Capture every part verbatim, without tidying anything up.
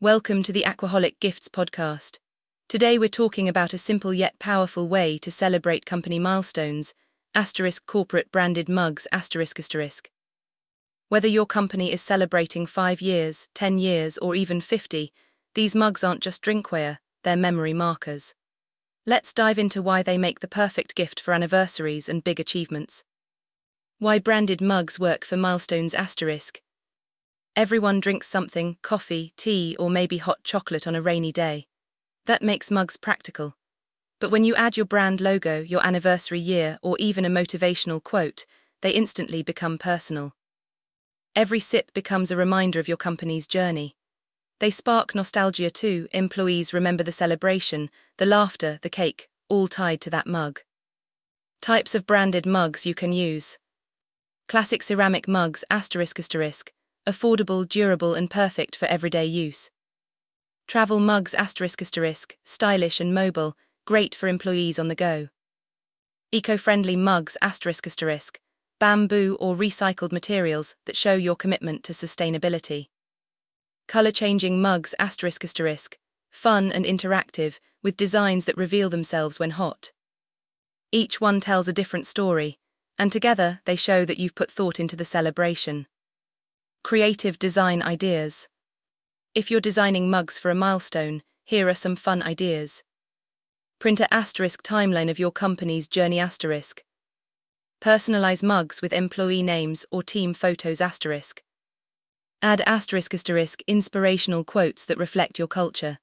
Welcome to the Aquaholic Gifts podcast. Today we're talking about a simple yet powerful way to celebrate company milestones, asterisk corporate branded mugs, asterisk asterisk. Whether your company is celebrating five years, ten years, or even fifty, these mugs aren't just drinkware, they're memory markers. Let's dive into why they make the perfect gift for anniversaries and big achievements. Why branded mugs work for milestones, asterisk. Everyone drinks something, coffee, tea, or maybe hot chocolate on a rainy day. That makes mugs practical. But when you add your brand logo, your anniversary year, or even a motivational quote, they instantly become personal. Every sip becomes a reminder of your company's journey. They spark nostalgia too. Employees remember the celebration, the laughter, the cake, all tied to that mug. Types of branded mugs you can use. Classic ceramic mugs, asterisk asterisk. Affordable, durable, and perfect for everyday use. Travel mugs, asterisk asterisk, stylish and mobile, great for employees on the go. Eco-friendly mugs, asterisk asterisk, bamboo or recycled materials that show your commitment to sustainability. Color-changing mugs, asterisk asterisk, fun and interactive, with designs that reveal themselves when hot. Each one tells a different story, and together they show that you've put thought into the celebration. Creative design ideas. If you're designing mugs for a milestone, here are some fun ideas. Print a asterisk timeline of your company's journey, asterisk. Personalize mugs with employee names or team photos, asterisk. Add asterisk asterisk inspirational quotes that reflect your culture.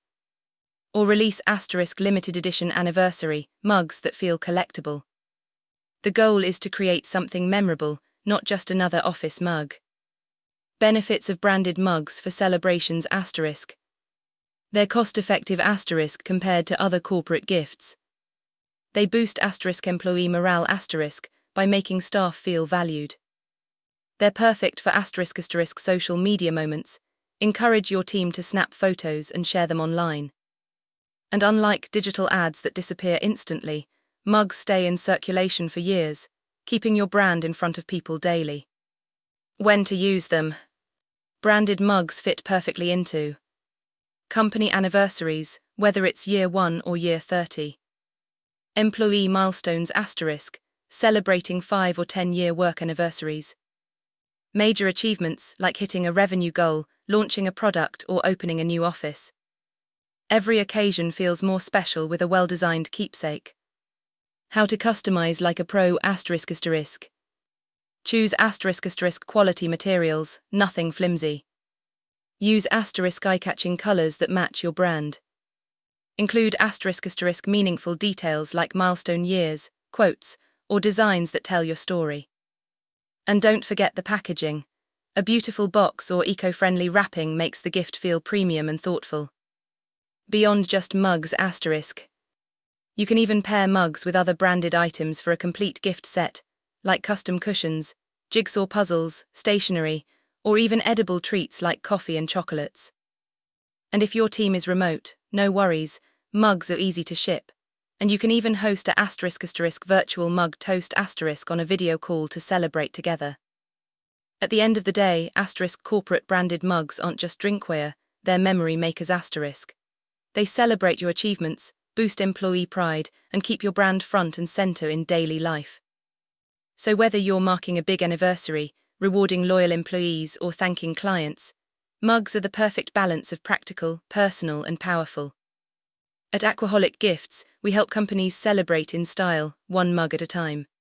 Or release asterisk limited edition anniversary mugs that feel collectible. The goal is to create something memorable, not just another office mug. Benefits of branded mugs for celebrations, asterisk. They're cost-effective, asterisk, compared to other corporate gifts. They boost asterisk employee morale, asterisk, by making staff feel valued. They're perfect for asterisk asterisk social media moments. Encourage your team to snap photos and share them online. And unlike digital ads that disappear instantly, mugs stay in circulation for years, keeping your brand in front of people daily. When to use them. Branded mugs fit perfectly into company anniversaries, whether it's year one or year thirty. Employee milestones, asterisk, celebrating five or ten year work anniversaries. Major achievements like hitting a revenue goal, launching a product, or opening a new office. Every occasion feels more special with a well-designed keepsake. How to customize like a pro, asterisk asterisk. Choose asterisk asterisk quality materials, nothing flimsy. Use asterisk eye-catching colors that match your brand. Include asterisk asterisk meaningful details like milestone years, quotes, or designs that tell your story. And don't forget the packaging. A beautiful box or eco-friendly wrapping makes the gift feel premium and thoughtful. Beyond just mugs, asterisk. You can even pair mugs with other branded items for a complete gift set, like custom cushions, jigsaw puzzles, stationery, or even edible treats like coffee and chocolates. And if your team is remote, no worries, mugs are easy to ship, and you can even host a asterisk asterisk virtual mug toast asterisk on a video call to celebrate together. At the end of the day, asterisk corporate branded mugs aren't just drinkware, they're memory makers, asterisk. They celebrate your achievements, boost employee pride, and keep your brand front and center in daily life. So whether you're marking a big anniversary, rewarding loyal employees, or thanking clients, mugs are the perfect balance of practical, personal, and powerful. At Aquaholic Gifts, we help companies celebrate in style, one mug at a time.